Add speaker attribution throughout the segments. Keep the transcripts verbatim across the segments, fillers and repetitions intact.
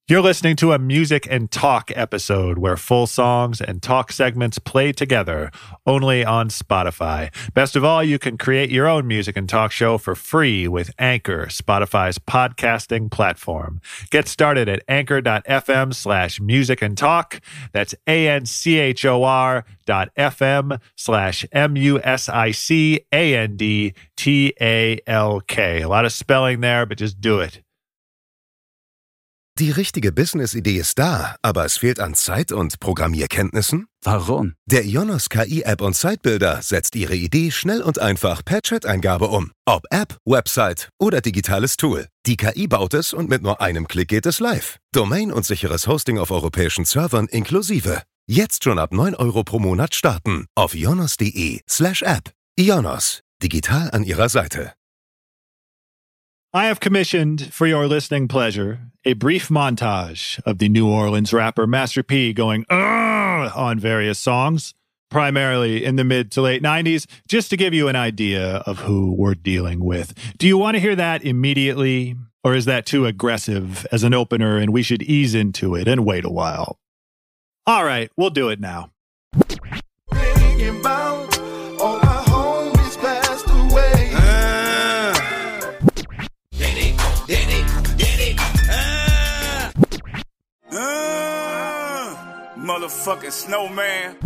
Speaker 1: You're listening to a music and talk episode where full songs and talk segments play together only on Spotify. Best of all, you can create your own music and talk show for free with Anchor, Spotify's podcasting platform. Get started at anchor.fm slash music and talk. That's A-N-C-H-O-R dot F-M slash M-U-S-I-C-A-N-D-T-A-L-K. A lot of spelling there, but just do it.
Speaker 2: Die richtige Business-Idee ist da, aber es fehlt an Zeit und Programmierkenntnissen?
Speaker 3: Warum?
Speaker 2: Der Ionos K I-App und Sitebuilder setzt Ihre Idee schnell und einfach per Chat-Eingabe um. Ob App, Website oder digitales Tool. Die K I baut es und mit nur einem Klick geht es live. Domain und sicheres Hosting auf europäischen Servern inklusive. Jetzt schon ab neun Euro pro Monat starten. Auf ionos.de slash app. Ionos. Digital an Ihrer Seite.
Speaker 1: I have commissioned, for your listening pleasure, a brief montage of the New Orleans rapper Master P going "Ugh" on various songs, primarily in the mid to late nineties, just to give you an idea of who we're dealing with. Do you want to hear that immediately, or is that too aggressive as an opener and we should ease into it and wait a while? All right, we'll do it now.
Speaker 4: Motherfucking snowman.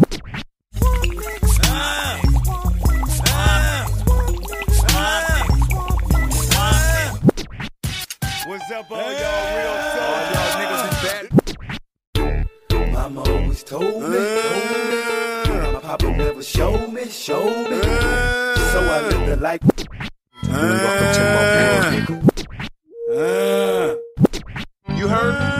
Speaker 4: What's up, all y'all real all y'all niggas is bad. Mama always told me, told me. My papa never showed me, showed me. So I lived the life. Welcome to my world, nigga. You heard me?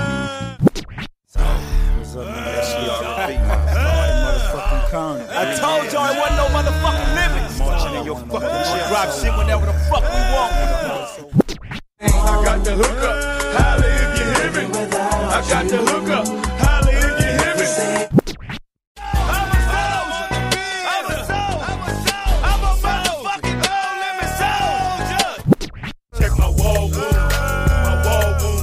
Speaker 4: I told y'all it wasn't no motherfucking limits. Marching in your fucking shit. Drop shit whenever the fuck we want. I got the hookup. Holla if you hear me. I got the hookup. Holla if you hear me. I'm a soldier. I'm a soldier. I'm a motherfucking no limit soldier. Check my wall wound. My wall wound.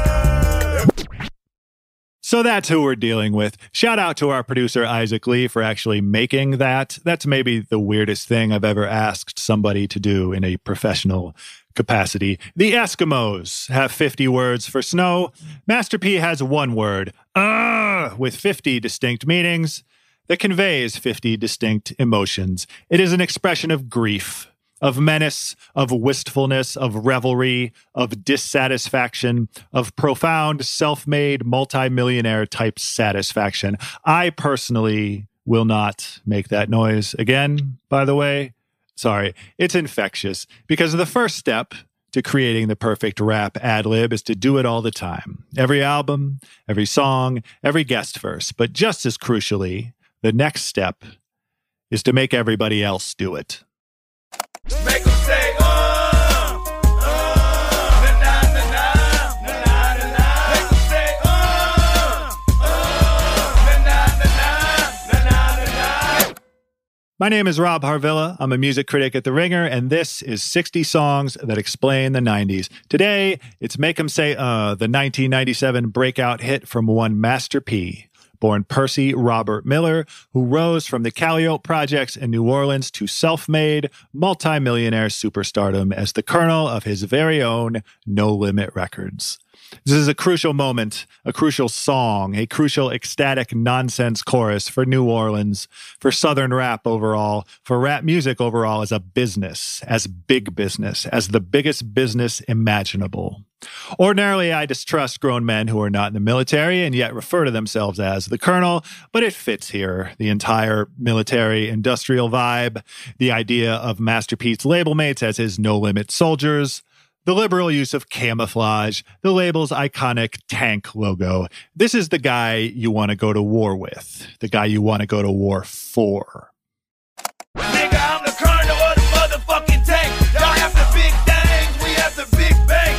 Speaker 1: So that's who we're dealing with. Shout out to our producer, Isaac Lee, for actually making that. That's maybe the weirdest thing I've ever asked somebody to do in a professional capacity. The Eskimos have fifty words for snow. Master P has one word, uh, with fifty distinct meanings that conveys fifty distinct emotions. It is an expression of grief, of menace, of wistfulness, of revelry, of dissatisfaction, of profound, self-made, multimillionaire type satisfaction. I personally will not make that noise again, by the way. Sorry, it's infectious, because the first step to creating the perfect rap ad-lib is to do it all the time. Every album, every song, every guest verse. But just as crucially, the next step is to make everybody else do it.
Speaker 4: Make them say, uh, uh, na na na na, na na na na. Make them say, uh, uh, na na na na, na na na na.
Speaker 1: My name is Rob Harvilla. I'm a music critic at The Ringer, and this is sixty songs that explain the nineties. Today, it's Make 'Em Say Uh, the nineteen ninety-seven breakout hit from one Master P, born Percy Robert Miller, who rose from the Calliope Projects in New Orleans to self-made, multimillionaire superstardom as the colonel of his very own No Limit Records. This is a crucial moment, a crucial song, a crucial ecstatic nonsense chorus for New Orleans, for Southern rap overall, for rap music overall as a business, as big business, as the biggest business imaginable. Ordinarily, I distrust grown men who are not in the military and yet refer to themselves as the colonel, but it fits here. The entire military-industrial vibe, the idea of Master P's label mates as his no-limit soldiers, the liberal use of camouflage, the label's iconic tank logo. This is the guy you want to go to war with, the guy you want to go to war for.
Speaker 4: Nigga, I'm the colonel of the motherfucking tank. Y'all have the big things, we have the big bang.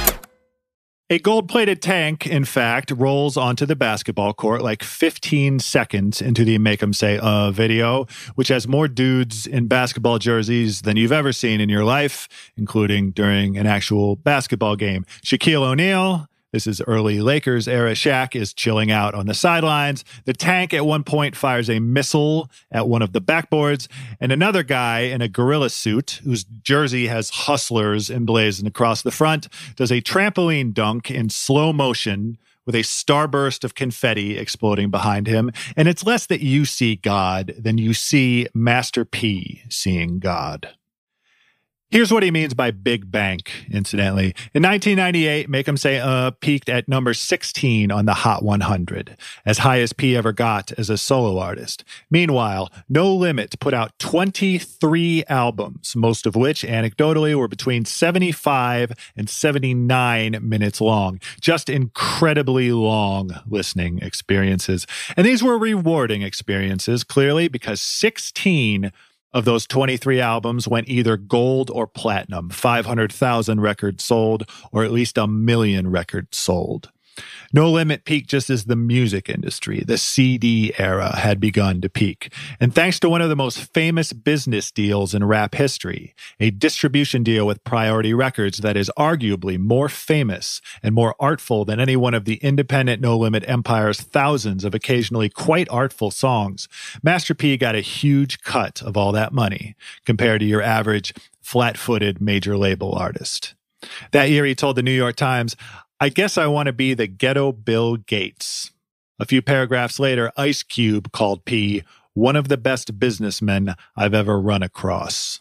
Speaker 1: A gold-plated tank, in fact, rolls onto the basketball court like fifteen seconds into the Make 'Em Say Uh video, which has more dudes in basketball jerseys than you've ever seen in your life, including during an actual basketball game. Shaquille O'Neal, This is early Lakers era. Shaq is chilling out on the sidelines. The Tank at one point fires a missile at one of the backboards, and another guy in a gorilla suit, whose jersey has hustlers emblazoned across the front, does a trampoline dunk in slow motion with a starburst of confetti exploding behind him. And it's less that you see God than you see Master P seeing God. Here's what he means by Big Bank, incidentally. In nineteen ninety-eight, Make 'Em Say Uh peaked at number sixteen on the Hot one hundred, as high as P ever got as a solo artist. Meanwhile, No Limit put out twenty-three albums, most of which, anecdotally, were between seventy-five and seventy-nine minutes long. Just incredibly long listening experiences. And these were rewarding experiences, clearly, because sixteen of those twenty-three albums went either gold or platinum, five hundred thousand records sold, or at least a million records sold. No Limit peaked just as the music industry, the C D era, had begun to peak. And thanks to one of the most famous business deals in rap history, a distribution deal with Priority Records that is arguably more famous and more artful than any one of the independent No Limit empire's thousands of occasionally quite artful songs, Master P got a huge cut of all that money compared to your average flat-footed major label artist. That year, he told the New York Times, "I guess I want to be the ghetto Bill Gates." A few paragraphs later, Ice Cube called P one of the best businessmen I've ever run across.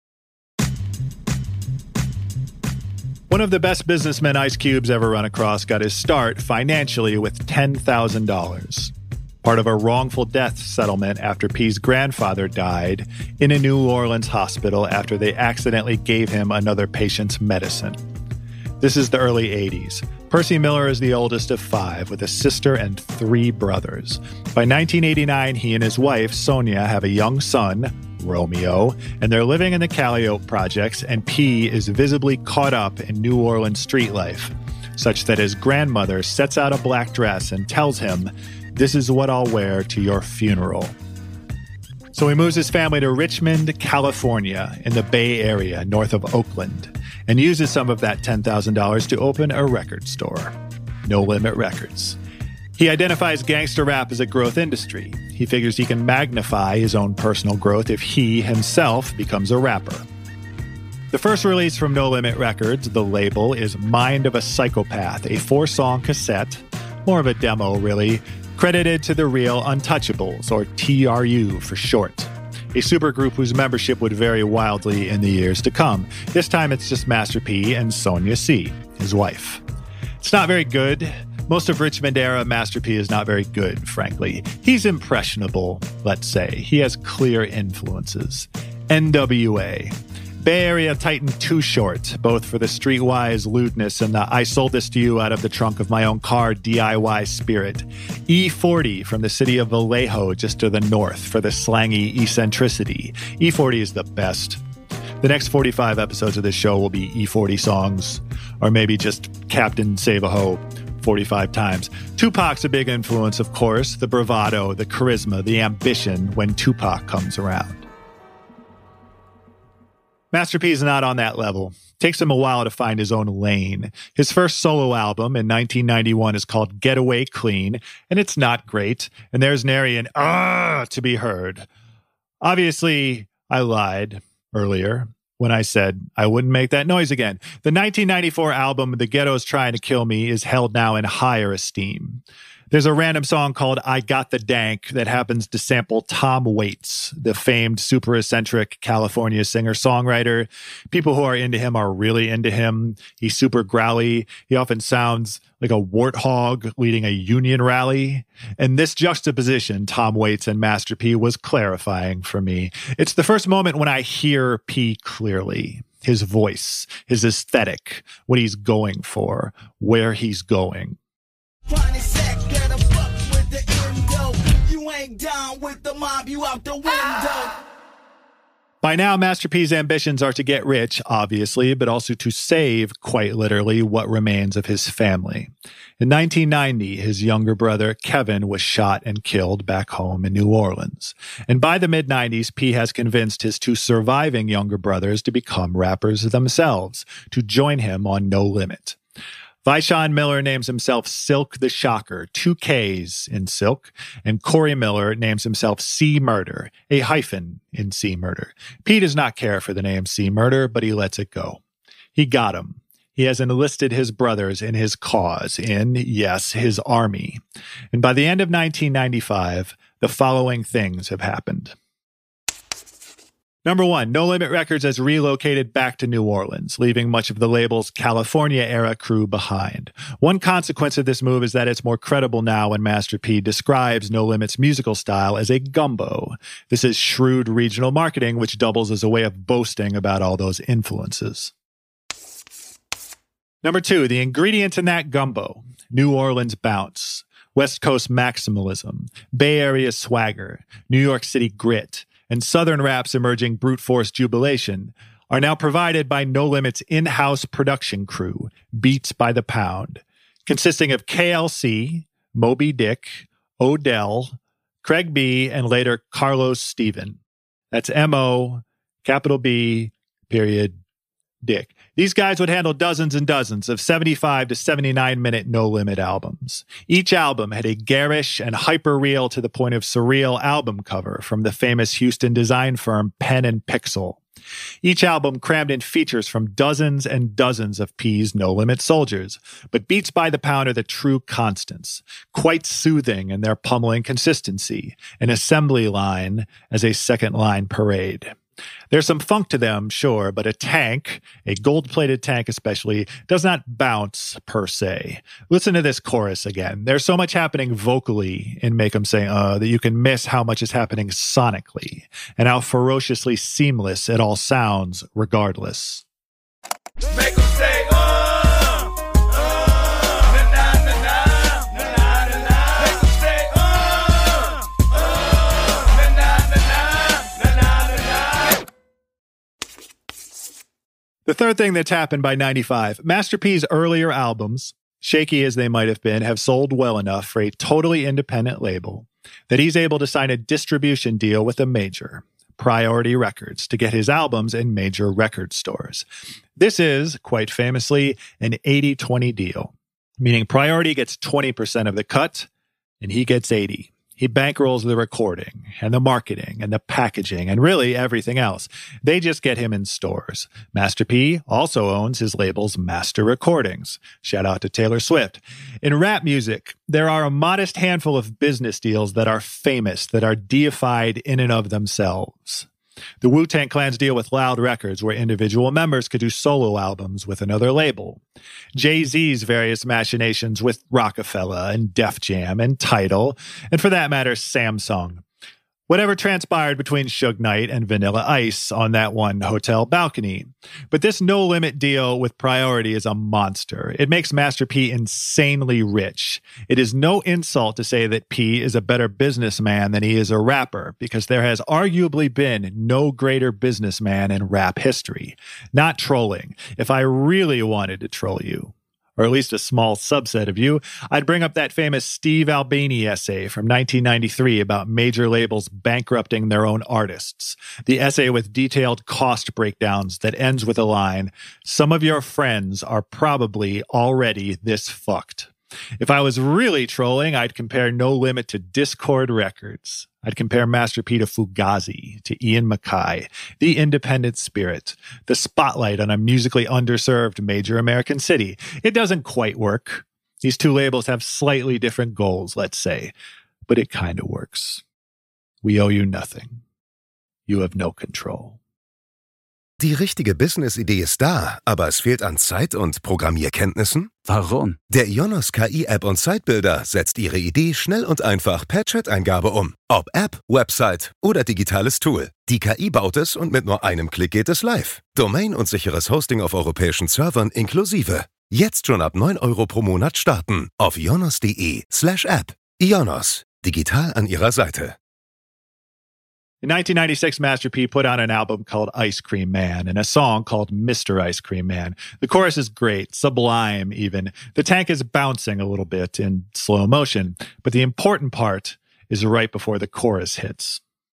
Speaker 1: One of the best businessmen Ice Cube's ever run across got his start financially with ten thousand dollars. Part of a wrongful death settlement after P's grandfather died in a New Orleans hospital after they accidentally gave him another patient's medicine. This is the early eighties. Percy Miller is the oldest of five, with a sister and three brothers. By nineteen eighty-nine, he and his wife, Sonia, have a young son, Romeo, and they're living in the Calliope projects, and P is visibly caught up in New Orleans street life, such that his grandmother sets out a black dress and tells him, "This is what I'll wear to your funeral." So he moves his family to Richmond, California, in the Bay Area, north of Oakland, and uses some of that ten thousand dollars to open a record store, No Limit Records. He identifies gangster rap as a growth industry. He figures he can magnify his own personal growth if he himself becomes a rapper. The first release from No Limit Records, the label, is Mind of a Psychopath, a four-song cassette, more of a demo, really, credited to the Real Untouchables, or T R U for short, a supergroup whose membership would vary wildly in the years to come. This time it's just Master P and Sonia C., his wife. It's not very good. Most of Richmond-era Master P is not very good, frankly. He's impressionable, let's say. He has clear influences. N W A. Bay Area Titan Too Short, both for the streetwise lewdness and the I sold this to you out of the trunk of my own car D I Y spirit. E forty from the city of Vallejo just to the north for the slangy eccentricity. E forty is the best. The next forty-five episodes of this show will be E forty songs, or maybe just Captain Save-A-Ho forty-five times. Tupac's a big influence, of course, the bravado, the charisma, the ambition when Tupac comes around. Master P is not on that level. Takes him a while to find his own lane. His first solo album in nineteen ninety-one is called Getaway Clean, and it's not great, and there's nary an ah to be heard. Obviously, I lied earlier when I said I wouldn't make that noise again. The nineteen ninety-four album, The Ghetto's Trying to Kill Me, is held now in higher esteem. There's a random song called I Got the Dank that happens to sample Tom Waits, the famed super eccentric California singer-songwriter. People who are into him are really into him. He's super growly. He often sounds like a warthog leading a union rally. And this juxtaposition, Tom Waits and Master P, was clarifying for me. It's the first moment when I hear P clearly. His voice, his aesthetic, what he's going for, where he's going. Down with the mob, you out the window. Ah! By now, Master P's ambitions are to get rich, obviously, but also to save, quite literally, what remains of his family. In nineteen ninety, his younger brother, Kevin, was shot and killed back home in New Orleans. And by the mid-nineties, P has convinced his two surviving younger brothers to become rappers themselves, to join him on No Limit. Vishon Miller names himself Silk the Shocker, two Ks in Silk, and Corey Miller names himself C Murder, a hyphen in C Murder. P does not care for the name C Murder, but he lets it go. He got him. He has enlisted his brothers in his cause, in, yes, his army. And by the end of nineteen ninety-five, the following things have happened. Number one, No Limit Records has relocated back to New Orleans, leaving much of the label's California-era crew behind. One consequence of this move is that it's more credible now when Master P describes No Limit's musical style as a gumbo. This is shrewd regional marketing, which doubles as a way of boasting about all those influences. Number two, the ingredients in that gumbo: New Orleans bounce, West Coast maximalism, Bay Area swagger, New York City grit, and Southern rap's emerging brute force jubilation are now provided by No Limit's in-house production crew, Beats by the Pound, consisting of K L C, Moby Dick, Odell, Craig B., and later Carlos Steven. That's M O, capital B, period, Dick. These guys would handle dozens and dozens of seventy-five to seventy-nine minute No Limit albums. Each album had a garish and hyper-real to the point of surreal album cover from the famous Houston design firm Pen and Pixel. Each album crammed in features from dozens and dozens of P's No Limit soldiers, but Beats by the Pound are the true constants, quite soothing in their pummeling consistency, an assembly line as a second-line parade. There's some funk to them, sure, but a tank, a gold-plated tank especially, does not bounce per se. Listen to this chorus again. There's so much happening vocally in Make 'em Say Uh that you can miss how much is happening sonically and how ferociously seamless it all sounds regardless.
Speaker 4: Make 'em say uh, uh, na na na na na na na. Make 'em say uh, uh, na na na na na na na.
Speaker 1: The third thing that's happened by ninety-five, Master P's earlier albums, shaky as they might have been, have sold well enough for a totally independent label that he's able to sign a distribution deal with a major, Priority Records, to get his albums in major record stores. This is, quite famously, an eighty twenty deal, meaning Priority gets twenty percent of the cut and he gets eighty. He bankrolls the recording and the marketing and the packaging and really everything else. They just get him in stores. Master P also owns his label's Master Recordings. Shout out to Taylor Swift. In rap music, there are a modest handful of business deals that are famous, that are deified in and of themselves. The Wu-Tang Clan's deal with Loud Records, where individual members could do solo albums with another label. Jay-Z's various machinations with Rockefeller and Def Jam and Tidal, and for that matter, Samsung. Whatever transpired between Suge Knight and Vanilla Ice on that one hotel balcony. But this No Limit deal with Priority is a monster. It makes Master P insanely rich. It is no insult to say that P is a better businessman than he is a rapper, because there has arguably been no greater businessman in rap history. Not trolling. If I really wanted to troll you, or at least a small subset of you, I'd bring up that famous Steve Albini essay from nineteen ninety-three about major labels bankrupting their own artists. The essay with detailed cost breakdowns that ends with a line, "Some of your friends are probably already this fucked." If I was really trolling, I'd compare No Limit to Discord Records. I'd compare Master P to Fugazi, to Ian MacKaye, the independent spirit, the spotlight on a musically underserved major American city. It doesn't quite work. These two labels have slightly different goals, let's say, but it kind of works. We owe you nothing. You have no control.
Speaker 2: Die richtige Business-Idee ist da, aber es fehlt an Zeit und Programmierkenntnissen?
Speaker 3: Warum?
Speaker 2: Der Ionos K I-App und Sitebuilder setzt Ihre Idee schnell und einfach per Chat-Eingabe um. Ob App, Website oder digitales Tool. Die K I baut es und mit nur einem Klick geht es live. Domain und sicheres Hosting auf europäischen Servern inklusive. Jetzt schon ab neun Euro pro Monat starten. Auf ionos.de slash app. Ionos. Digital an Ihrer Seite.
Speaker 1: In nineteen ninety-six, Master P put out an album called Ice Cream Man and a song called Mister Ice Cream Man. The chorus is great, sublime even. The tank is bouncing a little bit in slow motion, but the important part is right before the chorus hits.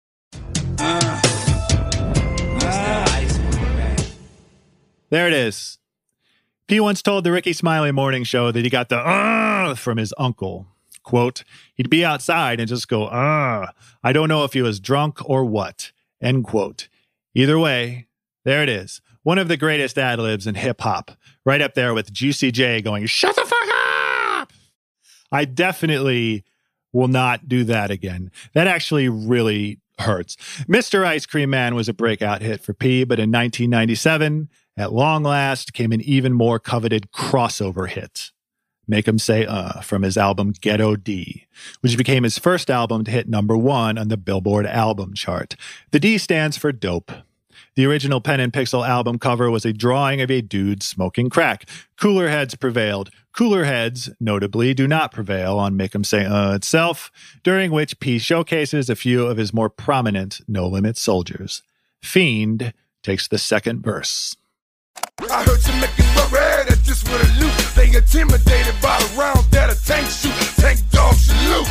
Speaker 4: Uh, uh,
Speaker 1: There it is. P once told the Ricky Smiley Morning Show that he got the uh from his uncle. Quote, he'd be outside and just go, uh, I don't know if he was drunk or what, end quote. Either way, there it is. One of the greatest ad-libs in hip-hop, right up there with Juicy J going, shut the fuck up! I definitely will not do that again. That actually really hurts. Mister Ice Cream Man was a breakout hit for P, but in nineteen ninety-seven, at long last, came an even more coveted crossover hit. Make 'Em Say Uh from his album Ghetto D, which became his first album to hit number one on the Billboard album chart. The D stands for dope. The original Pen and Pixel album cover was a drawing of a dude smoking crack. Cooler heads prevailed. Cooler heads, notably, do not prevail on Make 'Em Say Uh itself, during which P showcases a few of his more prominent No Limit soldiers. Fiend takes the second verse.
Speaker 4: I heard you making worry that this would have loot. They intimidated by the round that a tank shoot. Tank dog salute.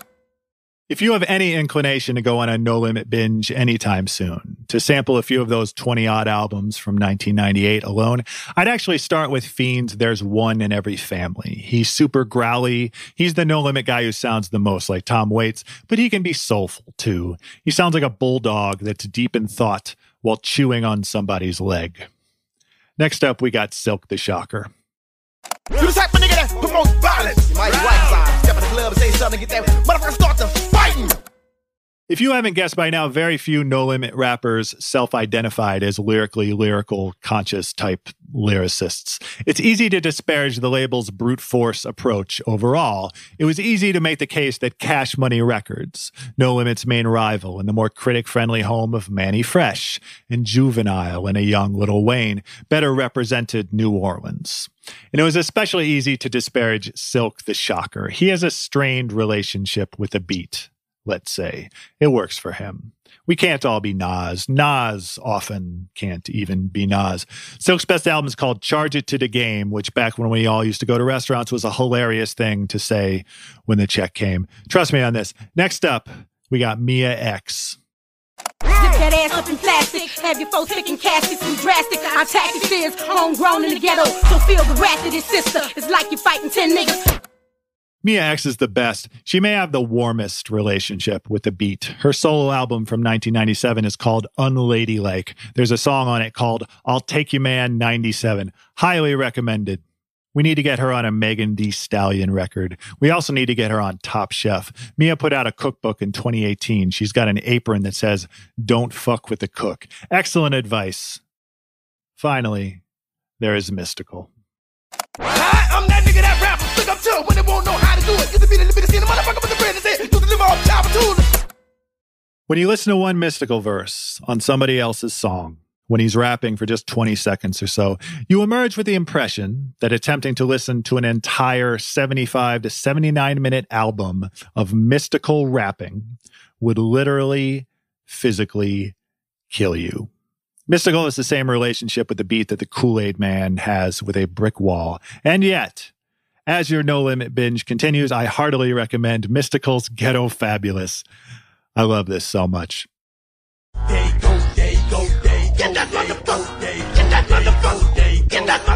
Speaker 1: If you have any inclination to go on a No Limit binge anytime soon, to sample a few of those twenty-odd albums from nineteen ninety-eight alone, I'd actually start with Fiend's There's One in Every Family. He's super growly. He's the No Limit guy who sounds the most like Tom Waits, but he can be soulful too. He sounds like a bulldog that's deep in thought while chewing on somebody's leg. Next up, we got Silk the Shocker.
Speaker 4: You the type of nigga that promotes violence. Mighty white side. Step in the club and say something, get that motherfucker start to fighting.
Speaker 1: If you haven't guessed by now, very few No Limit rappers self-identified as lyrically lyrical, conscious type lyricists. It's easy to disparage the label's brute force approach overall. It was easy to make the case that Cash Money Records, No Limit's main rival and the more critic-friendly home of Manny Fresh and Juvenile and a young Lil Wayne, better represented New Orleans. And it was especially easy to disparage Silk the Shocker. He has a strained relationship with the beat. Let's say. It works for him. We can't all be Nas. Nas often can't even be Nas. Silk's best album is called Charge It to the Game, which back when we all used to go to restaurants was a hilarious thing to say when the check came. Trust me on this. Next up, we got Mia X.
Speaker 3: Dip that ass up in plastic. Have your folks picking caskets and drastic. Our tactics is homegrown in the ghetto. So feel the wrath of this sister. It's like you're fighting ten niggas.
Speaker 1: Mia X is the best. She may have the warmest relationship with the beat. Her solo album from nineteen ninety-seven is called Unladylike. There's a song on it called I'll Take You Man ninety-seven. Highly recommended. We need to get her on a Megan Thee Stallion record. We also need to get her on Top Chef. Mia put out a cookbook in twenty eighteen. She's got an apron that says, don't fuck with the cook. Excellent advice. Finally, there is Mystical.
Speaker 4: Hi, I'm that nigga that rapper. Look up to when they won't know how to do it. Used to be the biggest in the motherfucker with the bread and say, used to live off top of tools.
Speaker 1: When you listen to one Mystical verse on somebody else's song, when he's rapping for just twenty seconds or so, you emerge with the impression that attempting to listen to an entire seventy-five to seventy-nine minute album of mystical rapping would literally, physically kill you. Mystical is the same relationship with the beat that the Kool-Aid Man has with a brick wall. And yet, as your No Limit binge continues, I heartily recommend Mystical's Ghetto Fabulous. I love this so much.
Speaker 4: There you go, there you go, there you go. Get that motherfucker, get that motherfucker, get that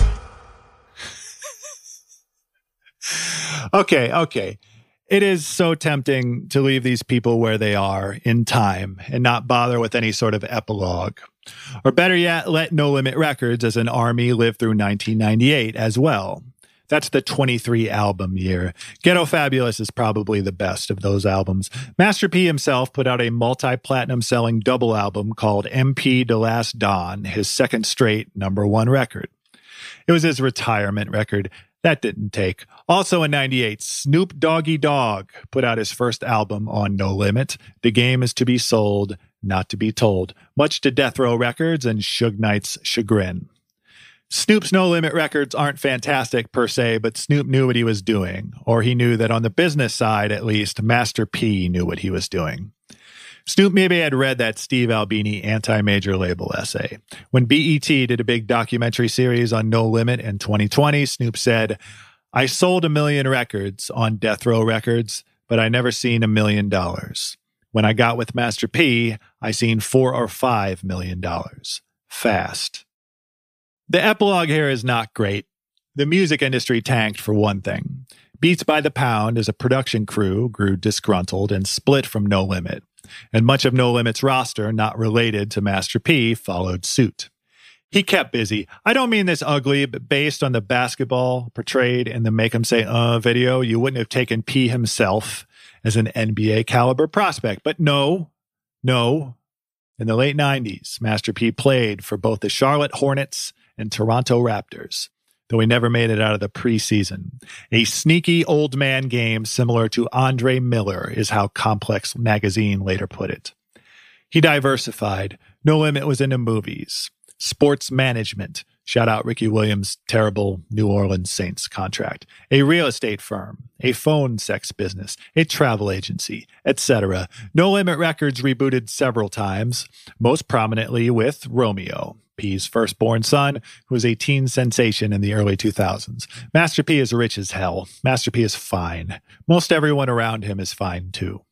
Speaker 4: motherfucker.
Speaker 1: Okay, okay. It is so tempting to leave these people where they are in time and not bother with any sort of epilogue. Or better yet, let No Limit Records as an army live through nineteen ninety-eight as well. That's the twenty-three album year. Ghetto Fabulous is probably the best of those albums. Master P himself put out a multi-platinum selling double album called M P De Last Don, his second straight number one record. It was his retirement record. That didn't take. Also in ninety-eight, Snoop Doggy Dogg put out his first album on No Limit. The Game Is to Be Sold, Not to Be Told, much to Death Row Records and Suge Knight's chagrin. Snoop's No Limit records aren't fantastic per se, but Snoop knew what he was doing, or he knew that on the business side, at least, Master P knew what he was doing. Snoop maybe had read that Steve Albini anti-major label essay. When B E T did a big documentary series on No Limit in twenty twenty, Snoop said, I sold a million records on Death Row Records, but I never seen a million dollars. When I got with Master P, I seen four or five million dollars. Fast. The epilogue here is not great. The music industry tanked for one thing. Beats by the Pound as a production crew grew disgruntled and split from No Limit. And much of No Limit's roster, not related to Master P, followed suit. He kept busy. I don't mean this ugly, but based on the basketball portrayed in the Make 'em Say Uh video, you wouldn't have taken P himself as an N B A caliber prospect. But no, no. In the late nineties, Master P played for both the Charlotte Hornets and Toronto Raptors, though he never made it out of the preseason. A sneaky old man game similar to Andre Miller is how Complex Magazine later put it. He diversified. No Limit was into movies, sports management, shout out Ricky Williams' terrible New Orleans Saints contract, a real estate firm, a phone sex business, a travel agency, et cetera. No Limit Records rebooted several times, most prominently with Romeo, P's firstborn son, who was a teen sensation in the early two thousands. Master P is rich as hell. Master P is fine. Most everyone around him is fine too.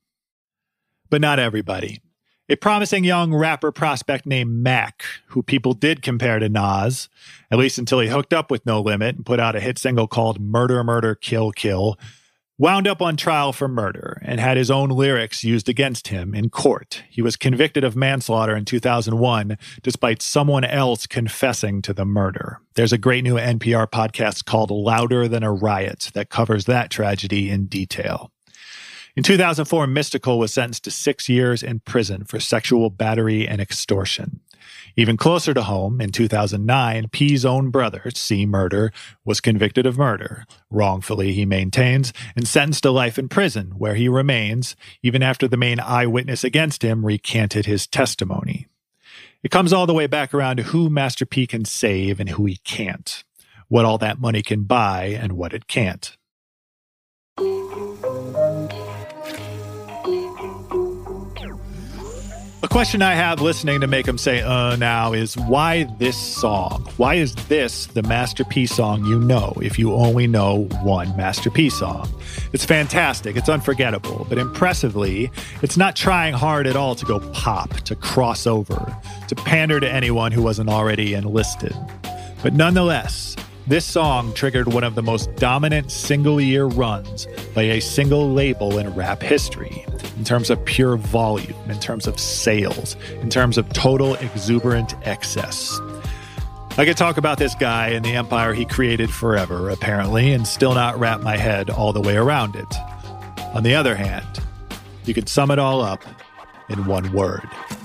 Speaker 1: But not everybody. A promising young rapper prospect named Mac, who people did compare to Nas, at least until he hooked up with No Limit and put out a hit single called Murder, Murder, Kill, Kill, wound up on trial for murder and had his own lyrics used against him in court. He was convicted of manslaughter in two thousand one, despite someone else confessing to the murder. There's a great new N P R podcast called Louder Than a Riot that covers that tragedy in detail. In two thousand four, Mystical was sentenced to six years in prison for sexual battery and extortion. Even closer to home, in two thousand nine, P's own brother, C. Murder, was convicted of murder. Wrongfully, he maintains, and sentenced to life in prison, where he remains, even after the main eyewitness against him recanted his testimony. It comes all the way back around to who Master P can save and who he can't, what all that money can buy and what it can't. A question I have listening to Make 'em Say uh now is, why this song? Why is this the Master P song you know if you only know one Master P song? It's fantastic, it's unforgettable, but impressively, it's not trying hard at all to go pop, to cross over, to pander to anyone who wasn't already enlisted. But nonetheless, this song triggered one of the most dominant single-year runs by a single label in rap history, in terms of pure volume, in terms of sales, in terms of total exuberant excess. I could talk about this guy and the empire he created forever, apparently, and still not wrap my head all the way around it. On the other hand, you could sum it all up in one word.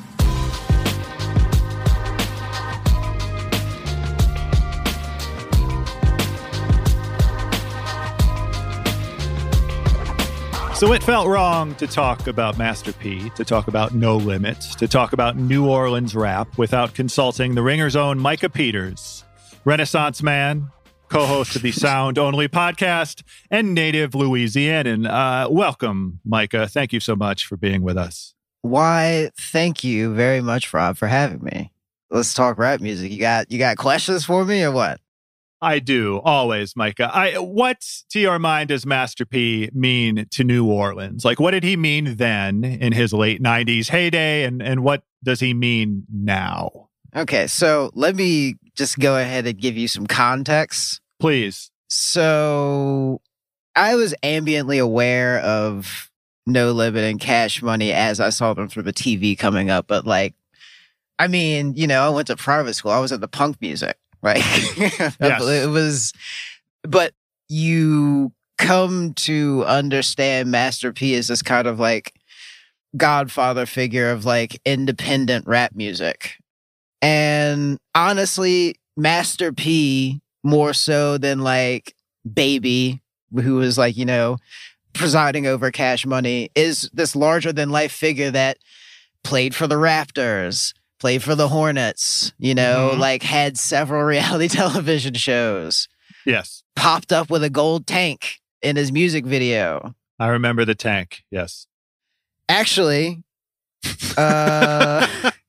Speaker 1: So it felt wrong to talk about Master P, to talk about No Limit, to talk about New Orleans rap without consulting the Ringer's own Micah Peters, Renaissance man, co-host of the Sound Only podcast, and native Louisianan. Uh, welcome, Micah. Thank you so much for being with us.
Speaker 5: Why, thank you very much, Rob, for having me. Let's talk rap music. You got you got questions for me or what?
Speaker 1: I do, always, Micah. I, what, to your mind, does Master P mean to New Orleans? Like, what did he mean then in his late nineties heyday, and, and what does he mean now?
Speaker 5: Okay, so let me just go ahead and give you some context.
Speaker 1: Please.
Speaker 5: So I was ambiently aware of No Limit and Cash Money as I saw them through the T V coming up, but like, I mean, you know, I went to private school. I was into punk music. Right. Yes. It was, but you come to understand Master P as this kind of like godfather figure of like independent rap music. And honestly, Master P, more so than like Baby, who was like, you know, presiding over Cash Money, is this larger than life figure that played for the Raptors, played for the Hornets, you know, mm-hmm. like had several reality television shows.
Speaker 1: Yes.
Speaker 5: Popped up with a gold tank in his music video.
Speaker 1: I remember the tank, yes.
Speaker 5: Actually, uh,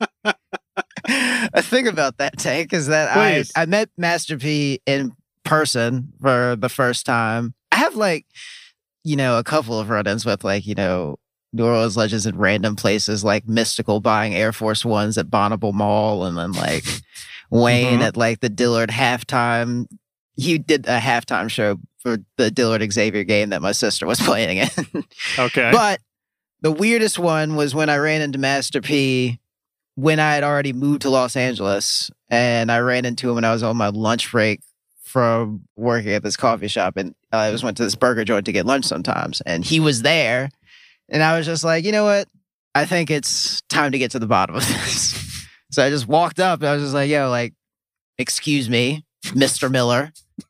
Speaker 5: a thing about that tank is that I, I met Master P in person for the first time. I have like, you know, a couple of run-ins with like, you know, New Orleans legends in random places like Mystical buying Air Force Ones at Bonneville Mall, and then like Wayne
Speaker 1: Mhm.
Speaker 5: at like the Dillard halftime. He did a halftime show for the Dillard Xavier game that my sister was playing in.
Speaker 1: Okay.
Speaker 5: But the weirdest one was when I ran into Master P when I had already moved to Los Angeles, and I ran into him when I was on my lunch break from working at this coffee shop, and I just went to this burger joint to get lunch sometimes, and he was there, and I was just like, you know what? I think it's time to get to the bottom of this. So I just walked up, and I was just like, yo, like, excuse me, Mister Miller.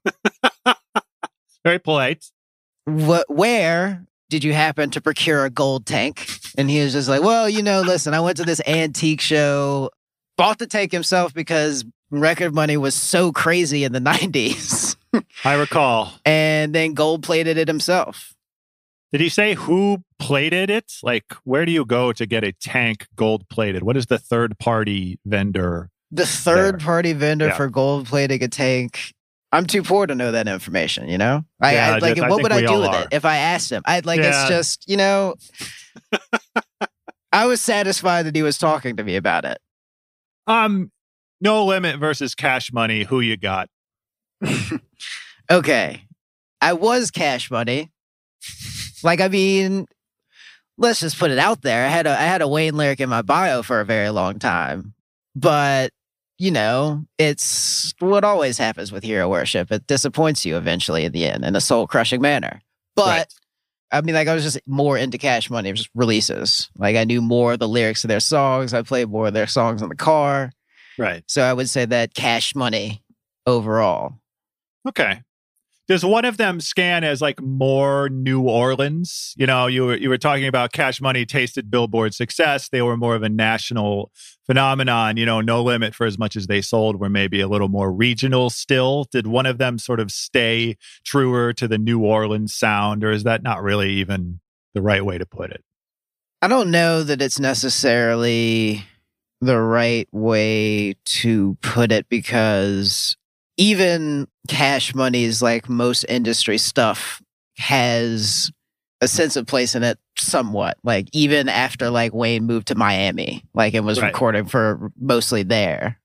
Speaker 1: Very polite.
Speaker 5: What, where did you happen to procure a gold tank? And he was just like, well, you know, listen, I went to this antique show, bought the tank himself because record money was so crazy in the nineties.
Speaker 1: I recall.
Speaker 5: And then gold plated it himself.
Speaker 1: Did he say who plated it? Like, where do you go to get a tank gold plated? What is the third party vendor?
Speaker 5: The third
Speaker 1: There.
Speaker 5: party vendor
Speaker 1: Yeah.
Speaker 5: for gold plating a tank. I'm too poor to know that information, you know? I,
Speaker 1: Yeah,
Speaker 5: I'd like,
Speaker 1: just- I
Speaker 5: what
Speaker 1: think
Speaker 5: would I
Speaker 1: we
Speaker 5: do
Speaker 1: all
Speaker 5: with
Speaker 1: are.
Speaker 5: it if I asked him? I'd like,
Speaker 1: Yeah.
Speaker 5: it's just, you know, I was satisfied that he was talking to me about it.
Speaker 1: Um, No Limit versus Cash Money. Who you got?
Speaker 5: Okay. I was Cash Money. Like, I mean, let's just put it out there. I had a I had a Wayne lyric in my bio for a very long time. But, you know, it's what always happens with hero worship. It disappoints you eventually in the end in a soul-crushing manner. But
Speaker 1: Right.
Speaker 5: I mean, like, I was just more into Cash Money, just releases. Like, I knew more of the lyrics of their songs. I played more of their songs in the car.
Speaker 1: Right.
Speaker 5: So I would say that Cash Money overall.
Speaker 1: Okay. Does one of them scan as like more New Orleans? You know, you were you were talking about Cash Money tasted Billboard success. They were more of a national phenomenon. You know, No Limit, for as much as they sold, were maybe a little more regional still. Did one of them sort of stay truer to the New Orleans sound, or is that not really even the right way to put it?
Speaker 5: I don't know that it's necessarily the right way to put it, because even Cash Money's, like most industry stuff, has a sense of place in it somewhat. Like, even after like Wayne moved to Miami, like, and was
Speaker 1: Right.
Speaker 5: recording for mostly there,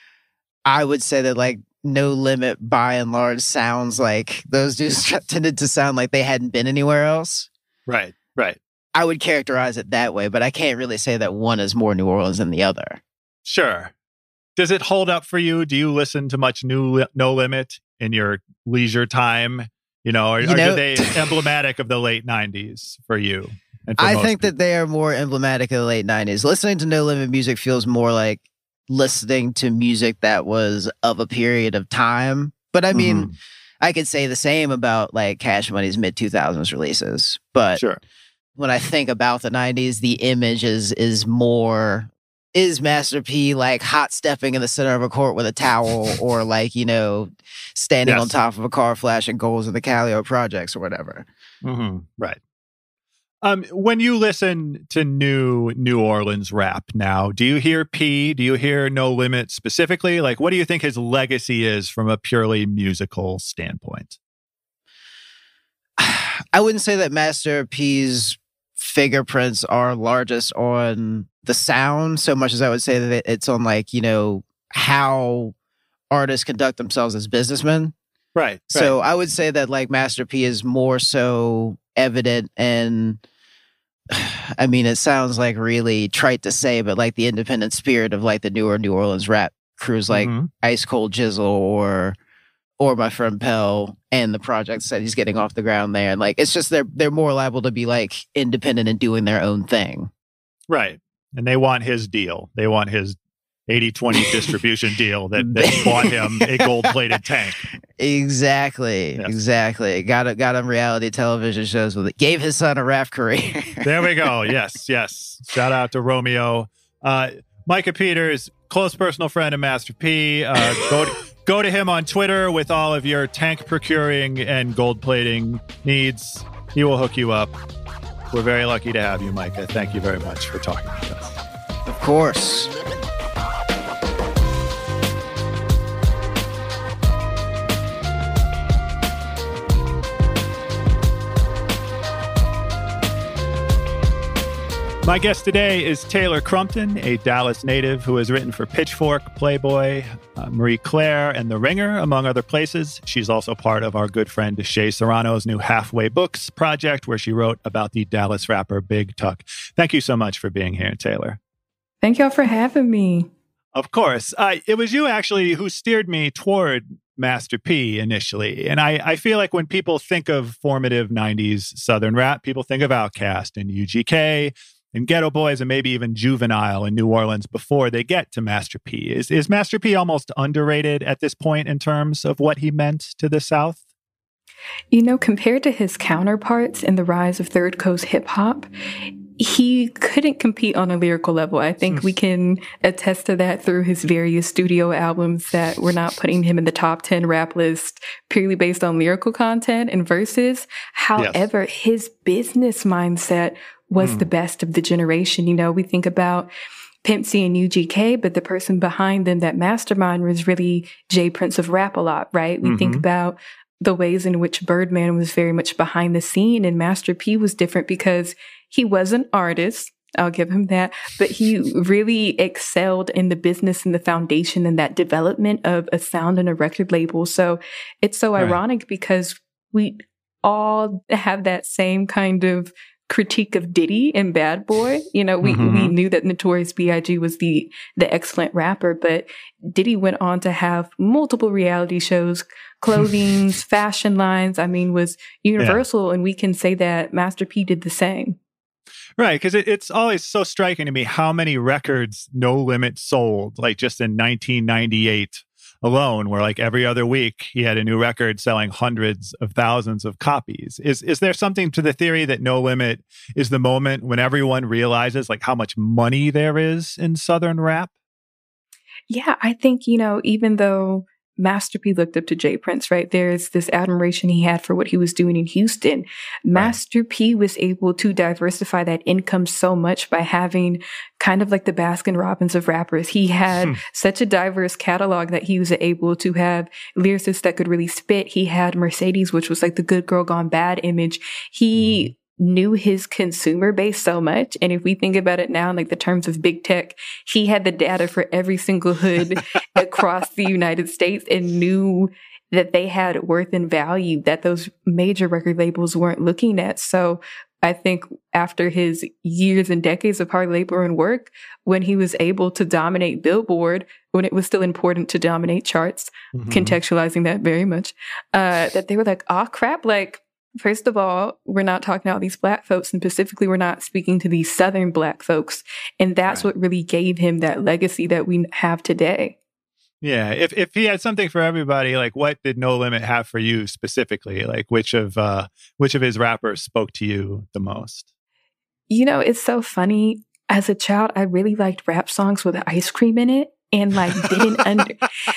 Speaker 5: I would say that like No Limit by and large sounds like those dudes tended to sound like they hadn't been anywhere else.
Speaker 1: Right. Right.
Speaker 5: I would characterize it that way, but I can't really say that one is more New Orleans than the other.
Speaker 1: Sure. Does it hold up for you? Do you listen to much new li- No Limit in your leisure time? You know, are,
Speaker 5: You
Speaker 1: are
Speaker 5: know-
Speaker 1: they emblematic of the late nineties for you? And for
Speaker 5: I
Speaker 1: most
Speaker 5: think
Speaker 1: people?
Speaker 5: that they are more emblematic of the late nineties. Listening to No Limit music feels more like listening to music that was of a period of time. But I mean,
Speaker 1: Mhm.
Speaker 5: I could say the same about like Cash Money's mid two thousands releases. But
Speaker 1: Sure.
Speaker 5: when I think about the nineties, the image is, is more... Is Master P like hot stepping in the center of a court with a towel, or like, you know, standing
Speaker 1: Yes.
Speaker 5: on top of a car flashing goals in the Calio projects or whatever?
Speaker 1: hmm Right. Um, when you listen to new New Orleans rap now, do you hear P? Do you hear No Limit specifically? Like, what do you think his legacy is from a purely musical standpoint?
Speaker 5: I wouldn't say that Master P's fingerprints are largest on the sound so much as I would say that it's on, like, you know, how artists conduct themselves as businessmen.
Speaker 1: Right.
Speaker 5: So I would say that like Master P is more so evident, and I mean, it sounds like really trite to say, but like the independent spirit of like the newer New Orleans rap crews like
Speaker 1: Mhm.
Speaker 5: Ice Cold Jizzle or or my friend Pell, and the projects that he's getting off the ground there. And like, it's just they're they're more liable to be like independent and doing their own thing.
Speaker 1: Right. And they want his deal. They want his eighty twenty distribution deal that, that bought him a gold-plated tank.
Speaker 5: Exactly.
Speaker 1: Yes.
Speaker 5: Exactly. Got a, got him reality television shows with it. Gave his son a rap career.
Speaker 1: There we go. Yes, yes. Shout out to Romeo. Uh, Micah Peters, close personal friend of Master P. Uh, go, to, go to him on Twitter with all of your tank procuring and gold plating needs. He will hook you up. We're very lucky to have you, Micah. Thank you very much for talking with us.
Speaker 5: Of course.
Speaker 1: My guest today is Taylor Crumpton, a Dallas native who has written for Pitchfork, Playboy, uh, Marie Claire, and The Ringer, among other places. She's also part of our good friend Shea Serrano's new Halfway Books project, where she wrote about the Dallas rapper Big Tuck. Thank you so much for being here, Taylor.
Speaker 6: Thank y'all for having me.
Speaker 1: Of course. Uh, it was you, actually, who steered me toward Master P initially. And I, I feel like when people think of formative nineties Southern rap, people think of Outkast and U G K and Ghetto Boys and maybe even Juvenile in New Orleans before they get to Master P. Is, is Master P almost underrated at this point in terms of what he meant to the South?
Speaker 6: You know, compared to his counterparts in the rise of Third Coast hip hop, he couldn't compete on a lyrical level. I think we can attest to that through his various studio albums that we're not putting him in the top ten rap list purely based on lyrical content and verses. However, yes. his business mindset was mm. the best of the generation. You know, we think about Pimp C and U G K, but the person behind them, that mastermind, was really J Prince of Rap a lot, right? We mm-hmm. think about the ways in which Birdman was very much behind the scene, and Master P was different because he was an artist. I'll give him that. But he really excelled in the business and the foundation and that development of a sound and a record label. So it's so right. ironic because we all have that same kind of critique of Diddy and Bad Boy. You know, we, mm-hmm. we knew that Notorious B I G was the the excellent rapper, but Diddy went on to have multiple reality shows, clothings, fashion lines. I mean, was universal. Yeah. And we can say that Master P did the same.
Speaker 1: Right, because it, it's always so striking to me how many records No Limit sold, like just in nineteen ninety-eight alone, where like every other week he had a new record selling hundreds of thousands of copies. Is is there something to the theory that No Limit is the moment when everyone realizes like how much money there is in Southern rap?
Speaker 6: Yeah, I think, you know, even though Master P looked up to J Prince, right? There's this admiration he had for what he was doing in Houston. Right. Master P was able to diversify that income so much by having kind of like the Baskin Robbins of rappers. He had hmm. such a diverse catalog that he was able to have lyricists that could really spit. He had Mercedes, which was like the good girl gone bad image. He mm. knew his consumer base so much. And if we think about it now in like the terms of big tech, he had the data for every single hood across the United States and knew that they had worth and value that those major record labels weren't looking at. So I think after his years and decades of hard labor and work, when he was able to dominate Billboard, when it was still important to dominate charts, mm-hmm. contextualizing that very much, uh, that they were like, oh crap, like, first of all, we're not talking about these Black folks, and specifically, we're not speaking to these Southern Black folks. And that's right. what really gave him that legacy that we have today.
Speaker 1: Yeah. If if he had something for everybody, like what did No Limit have for you specifically? Like which of uh, which of his rappers spoke to you the most?
Speaker 6: You know, it's so funny. As a child, I really liked rap songs with ice cream in it, and like didn't under.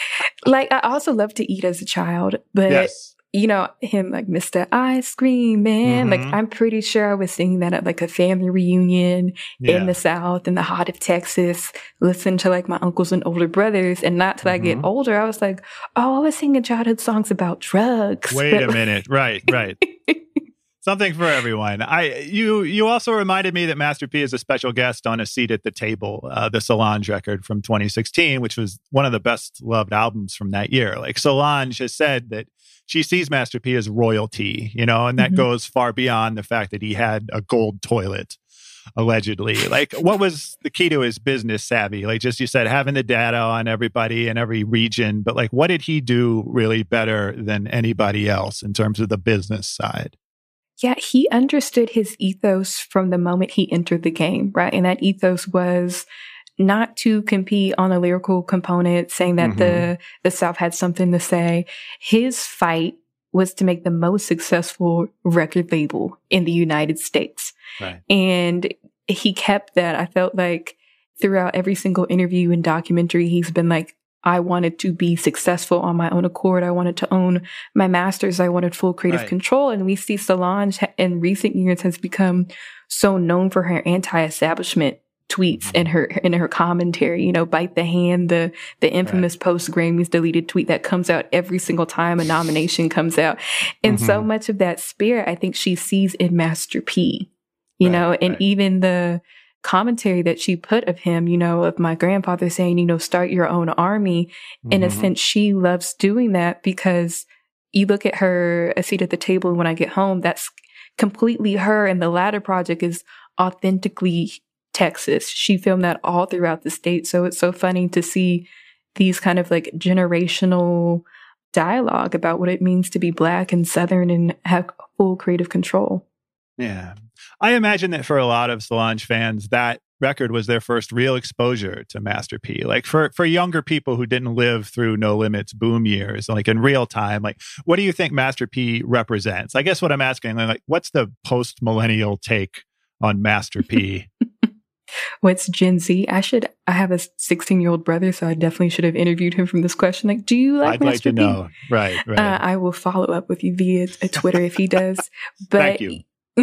Speaker 6: Like I also loved to eat as a child, but. Yes. You know, him like Mister Ice Cream Man. Mm-hmm. Like, I'm pretty sure I was singing that at like a family reunion yeah. in the South, in the heart of Texas, listening to like my uncles and older brothers. And not till mm-hmm. I get older, I was like, oh, I was singing childhood songs about drugs.
Speaker 1: Wait but, a minute. Right, right. Something for everyone. I you you also reminded me that Master P is a special guest on A Seat at the Table, uh, the Solange record from twenty sixteen, which was one of the best loved albums from that year. Like Solange has said that she sees Master P as royalty, you know, and that mm-hmm. goes far beyond the fact that he had a gold toilet, allegedly. Like, what was the key to his business savvy? Like, just you said, having the data on everybody in every region, but like, what did he do really better than anybody else in terms of the business side?
Speaker 6: Yeah, he understood his ethos from the moment he entered the game, right? And that ethos was not to compete on a lyrical component, saying that mm-hmm. the, the South had something to say. His fight was to make the most successful record label in the United States. Right. And he kept that. I felt like throughout every single interview and documentary, he's been like, I wanted to be successful on my own accord. I wanted to own my masters. I wanted full creative right. control. And we see Solange in recent years has become so known for her anti-establishment tweets and her in her commentary, you know, bite the hand, the the infamous right. post Grammys deleted tweet that comes out every single time a nomination comes out. And mm-hmm. so much of that spirit, I think she sees in Master P, you right, know, and right. even the commentary that she put of him, you know, of my grandfather saying, you know, start your own army. Mm-hmm. In a sense, she loves doing that because you look at her, A Seat at the Table When I Get Home, that's completely her. And the latter project is authentically Texas. She filmed that all throughout the state. So it's so funny to see these kind of like generational dialogue about what it means to be Black and Southern and have full creative control.
Speaker 1: Yeah. I imagine that for a lot of Solange fans, that record was their first real exposure to Master P. Like for, for younger people who didn't live through No Limit's boom years, like in real time, like what do you think Master P represents? I guess what I'm asking, like, what's the post-millennial take on Master P?
Speaker 6: What's Gen Z? I should, I have a sixteen year old brother, so I definitely should have interviewed him from this question. Like, do you like
Speaker 1: I'd
Speaker 6: Master
Speaker 1: like to
Speaker 6: P?
Speaker 1: know. Right, right.
Speaker 6: Uh, I will follow up with you via a Twitter if he does. But
Speaker 1: Thank you.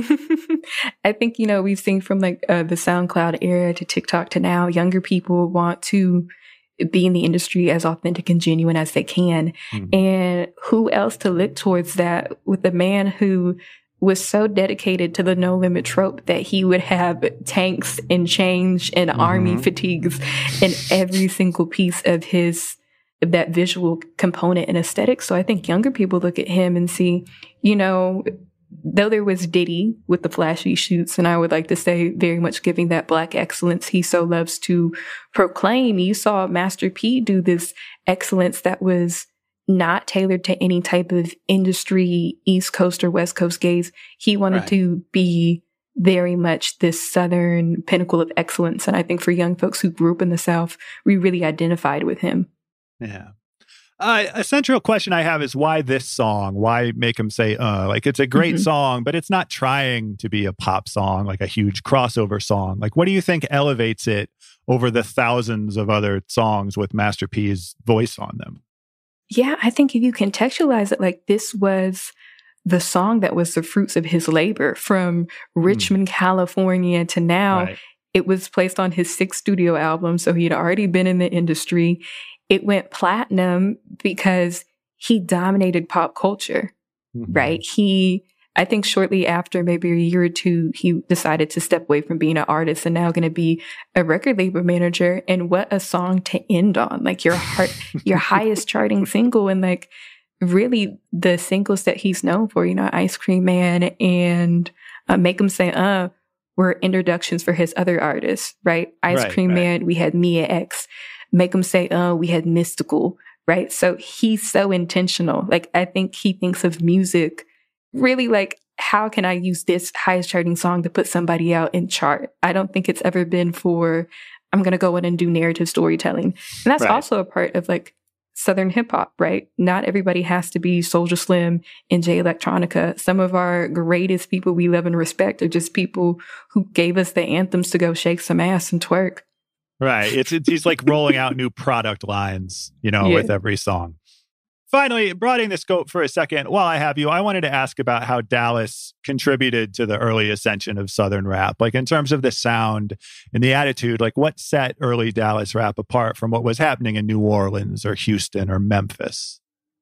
Speaker 6: I think, you know, we've seen from like uh, the SoundCloud era to TikTok to now, younger people want to be in the industry as authentic and genuine as they can. Mm. And who else to look towards that with a man who was so dedicated to the No Limit trope that he would have tanks and change and mm-hmm. army fatigues in every single piece of his, that visual component and aesthetic. So I think younger people look at him and see, you know, though there was Diddy with the flashy shoots, and I would like to say very much giving that Black excellence he so loves to proclaim, you saw Master P do this excellence that was not tailored to any type of industry, East Coast or West Coast gaze. He wanted right. to be very much this Southern pinnacle of excellence. And I think for young folks who grew up in the South, we really identified with him.
Speaker 1: Yeah. Uh, a central question I have is why this song? Why make him say, uh, like it's a great mm-hmm. song, but it's not trying to be a pop song, like a huge crossover song. Like, what do you think elevates it over the thousands of other songs with Master P's voice on them?
Speaker 6: Yeah, I think if you contextualize it, like this was the song that was the fruits of his labor from Richmond, mm. California to now. Right. It was placed on his sixth studio album. So he had already been in the industry. It went platinum because he dominated pop culture, mm-hmm. right? He, I think shortly after, maybe a year or two, he decided to step away from being an artist and now going to be a record label manager. And what a song to end on, like your heart, your highest charting single. And like really the singles that he's known for, you know, Ice Cream Man and uh, Make 'Em Say, uh, were introductions for his other artists, right? Ice right, Cream right. Man, we had Mia X. Make 'Em Say, uh, we had Mystical, right? So he's so intentional. Like, I think he thinks of music really like, how can I use this highest charting song to put somebody out in chart? I don't think it's ever been for, I'm going to go in and do narrative storytelling. And that's right. also a part of like Southern hip hop, right? Not everybody has to be Soulja Slim and Jay Electronica. Some of our greatest people we love and respect are just people who gave us the anthems to go shake some ass and twerk.
Speaker 1: Right. It's, it's he's like rolling out new product lines, you know, yeah. with every song. Finally, broadening the scope for a second, while I have you, I wanted to ask about how Dallas contributed to the early ascension of Southern rap. Like in terms of the sound and the attitude, like what set early Dallas rap apart from what was happening in New Orleans or Houston or Memphis?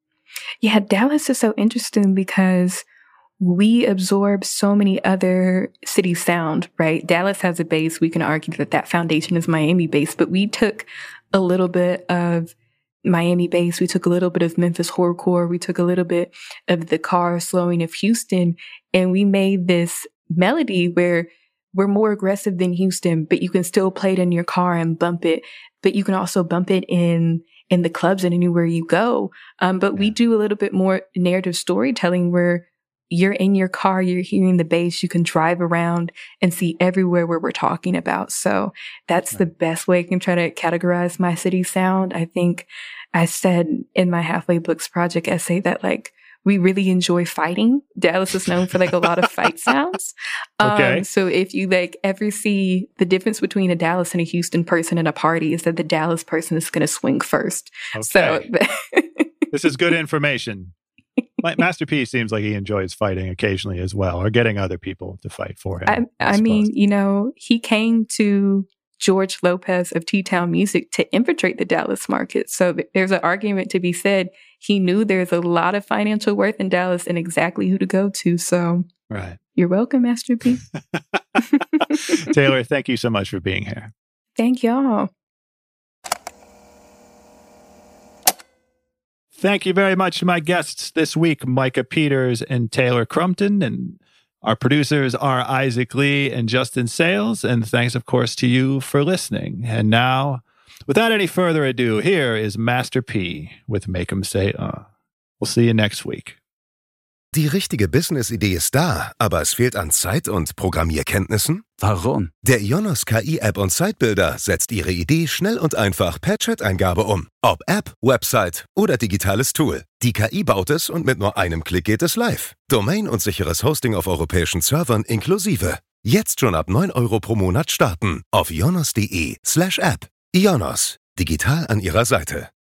Speaker 6: Yeah, Dallas is so interesting because we absorb so many other cities' sound, right? Dallas has a base. We can argue that that foundation is Miami based, but we took a little bit of Miami bass. We took a little bit of Memphis horrorcore. We took a little bit of the car slowing of Houston, and we made this melody where we're more aggressive than Houston, but you can still play it in your car and bump it. But you can also bump it in in the clubs and anywhere you go. Um, but yeah. we do a little bit more narrative storytelling where you're in your car, you're hearing the bass, you can drive around and see everywhere where we're talking about. So that's right. the best way I can try to categorize my city sound. I think I said in my Halfway Books project essay that like, we really enjoy fighting. Dallas is known for like a lot of fight sounds.
Speaker 1: Okay.
Speaker 6: Um, so if you like ever see the difference between a Dallas and a Houston person in a party is that the Dallas person is going to swing first.
Speaker 1: Okay.
Speaker 6: So
Speaker 1: this is good information. Master P seems like he enjoys fighting occasionally as well, or getting other people to fight for him.
Speaker 6: I, I, I mean, you know, he came to George Lopez of T-Town Music to infiltrate the Dallas market. So there's an argument to be said. He knew there's a lot of financial worth in Dallas and exactly who to go to. So
Speaker 1: right.
Speaker 6: You're welcome, Master P.
Speaker 1: Taylor, thank you so much for being here.
Speaker 6: Thank y'all.
Speaker 1: Thank you very much to my guests this week, Micah Peters and Taylor Crumpton. And our producers are Isaac Lee and Justin Sales. And thanks, of course, to you for listening. And now, without any further ado, here is Master P with Make 'em Say Uh. We'll see you next week.
Speaker 2: Die richtige Business-Idee ist da, aber es fehlt an Zeit und Programmierkenntnissen?
Speaker 7: Warum?
Speaker 2: Der Ionos K I-App und Sitebuilder setzt Ihre Idee schnell und einfach per Chat-Eingabe um. Ob App, Website oder digitales Tool. Die K I baut es und mit nur einem Klick geht es live. Domain und sicheres Hosting auf europäischen Servern inklusive. Jetzt schon ab neun Euro pro Monat starten. Auf ionos.de slash app. Ionos. Digital an Ihrer Seite.